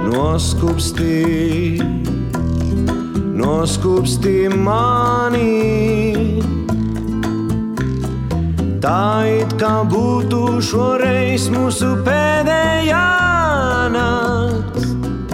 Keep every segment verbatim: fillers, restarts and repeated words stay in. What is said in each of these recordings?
noskubstī, noskubstī mani. Tā it kā būtu šoreiz mūsu pēdējā nakts.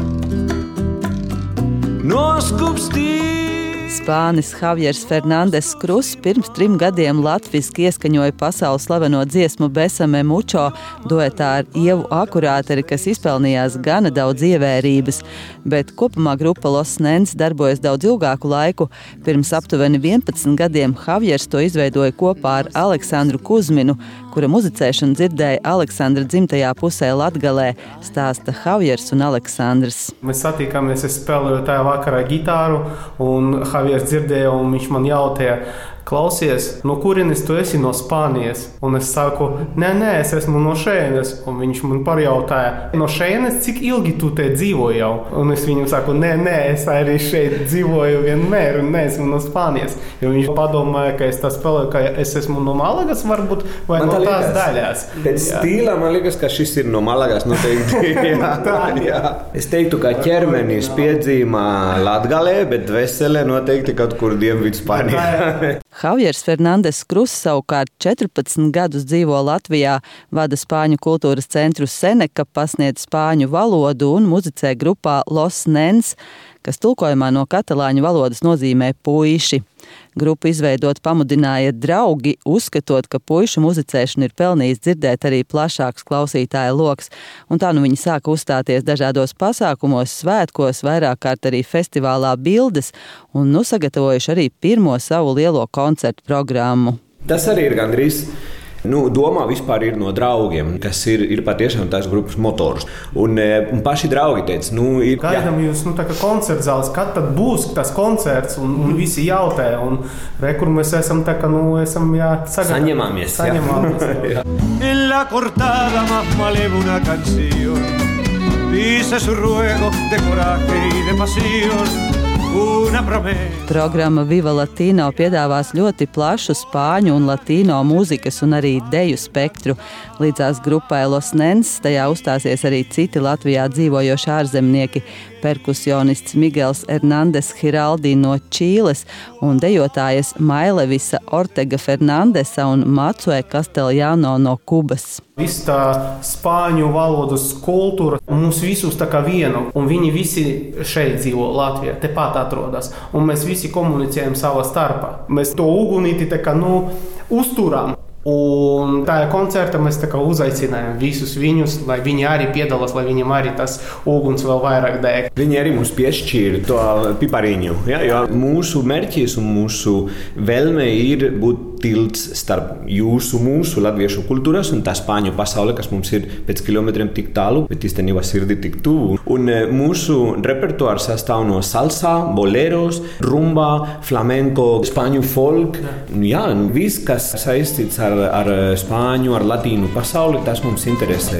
Noskubstī. Spānis Javiers Fernandes Cruz pirms trim gadiem latviski ieskaņoja pasaules slaveno dziesmu Besame mucho duetā ar Ievu Akurāteri, kas izpelnījās gana daudz ievērības, bet kopumā grupa Los Nens darbojas daudz ilgāku laiku. Pirms aptuveni vienpadsmit gadiem Javiers to izveidoja kopā ar Aleksandru Kuzminu, kura muzicēšanu dzirdēja Aleksandra dzimtajā pusē Latgalē, stāsta Javiers un Aleksandrs. Mēs satīkāmies, es spēlēju tajā vakarā gitāru, un Javiers dzirdēja, un viņš man jautāja, klausies, no kurienes tu esi? No Spānijas. Un es saku, nē, nē, es esmu no šeienes. Un viņš man parjautāja, no šeienes, cik ilgi tu te dzīvo jau? Un es viņam saku, nē, nē, es arī šeit dzīvoju vienmēr, un nē, esmu no Spānijas. Jo viņš padomāja, ka es tā spēlēju, ka es esmu no Malagas varbūt, vai man no tās liekas, daļās. Pēc stīlā man liekas, ka šis ir no Malagas noteikti. jā, tā, jā. Es teiktu, ka ķermenis piedzīmā Latgalē, bet vesele noteikti kaut kur Dienvidu Spānijā. Javiers Fernandes Cruz savukārt četrpadsmit gadus dzīvo Latvijā, vada spāņu kultūras centru Seneka, pasniedz spāņu valodu un muzicē grupā Los Nens, kas tulkojumā no katalāņu valodas nozīmē puiši. Grupu izveidot pamudināja draugi, uzskatot, ka puišu muzicēšanu ir pelnījis dzirdēt arī plašāks klausītāja loks, un tā nu viņi sāka uzstāties dažādos pasākumos, svētkos, vairāk kārt arī festivālā Bildes, un nu sagatavojuši arī pirmo savu lielo koncertu programmu. Tas arī ir gandrīz. Nu, domā vispār ir no draugiem, kas ir, ir patiešām tās grupas motors. Un, un paši draugi teica, nu, ir... Gaidām jūs, nu, tā kā koncerts zāles, kad tad būs tas koncerts, un, un visi jautē, un re, kur mēs esam tā kā, nu, esam, jā, sagat... Saņemāmies, jā. Saņemāmies, jā. En la cortada más maleva una canción, dice su ruego de coraje y de pasión. Programma Viva Latino piedāvās ļoti plašu spāņu un latīno mūzikas un arī deju spektru. Līdzās grupai Los Nens tajā uzstāsies arī citi Latvijā dzīvojoši ārzemnieki, perkusionists Miguels Hernandez Hiraldi no Čīles un dejotājas Mailevisa Ortega Fernandesa un Macue Castellano no Kubas. Viss tā spāņu valodas kultūra mums visus tā kā vienu, un viņi visi šeit dzīvo Latvijā, tepat atrodas, un mēs visi komunicējam savā starpā. Mēs to ugunīti tā kā, nu, uzturām. Un tajā koncertā mēs tā kā uzaicinājām visus viņus, lai viņi arī piedalās, lai viņam arī tas uguns vēl vairāk deg. Viņi arī mums piešķīra to pipariņu, ja? Jo mūsu mērķis un mūsu vēlme ir būt tilts starp jūsu, mūsu latviešu kultūras un tā spāņu pasaule, kas mums ir pēc kilometriem tik tālu, bet īstenībā sirdi tik tuvu. Un mūsu repertuārs sastāv no salsa, boleros, rumba, flamenco, spāņu folk. Jā, viss, kas saistīts ar ar spāņu, ar latīnu pasauli, tas mums interesē.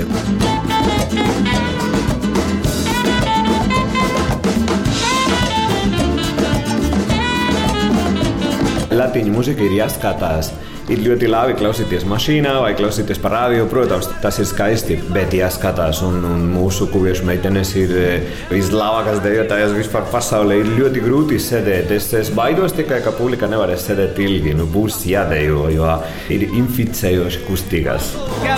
Latīņu mūzika ir jāskatās. Ir ļoti labi klausīties mašīnā vai klausīties par radio, protams, tas ir skaisti, bet jāskatās, un, un mūsu kuviešu meitenes ir vislabākās dejotājas vispār pasaulē. Ir ļoti grūti sēdēt. Es, es baidos tikai, ka publika nevarēs sēdēt ilgi. Nu, būs jādejo, jo ir inficējoši kustīgas.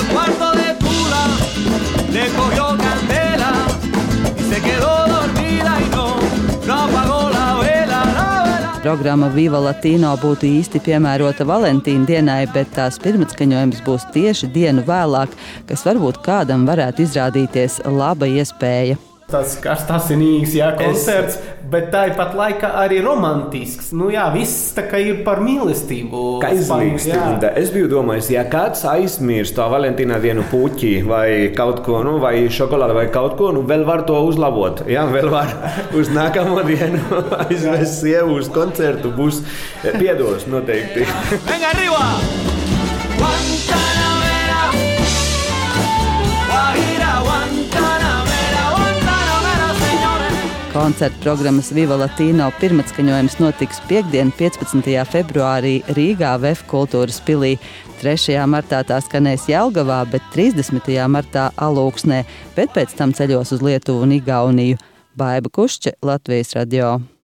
Programma Viva Latino būtu īsti piemērota Valentīna dienai, bet tās pirmatskaņojums būs tieši dienu vēlāk, kas varbūt kādam varētu izrādīties laba iespēja. Tas karstasinīgs, jā, koncerts, es... bet tāpat laikā arī romantisks. Nu jā, viss tā kā ir par mīlestību. Kā izlīgstība. Es biju domājis, ja kāds aizmirst to Valentīna dienu puķi vai kaut ko, nu, vai šokolādi vai kaut ko, nu, vēl var to uzlabot. Jā, vēl var uz nākamo dienu aizvest sievu uz koncertu, būs piedos noteikti. Venga arriba! Guantanamera! Guajira, Guantanamera! Koncerta programmas Viva Latino pirmatskaņojums notiks piektdien, piecpadsmitajā februārī Rīgā Vef kultūras pilī. trešajā martā tā skanēs Jelgavā, bet trīsdesmitajā martā Alūksnē, bet pēc tam ceļos uz Lietuvu un Igauniju. Baiba Kušče, Latvijas radio.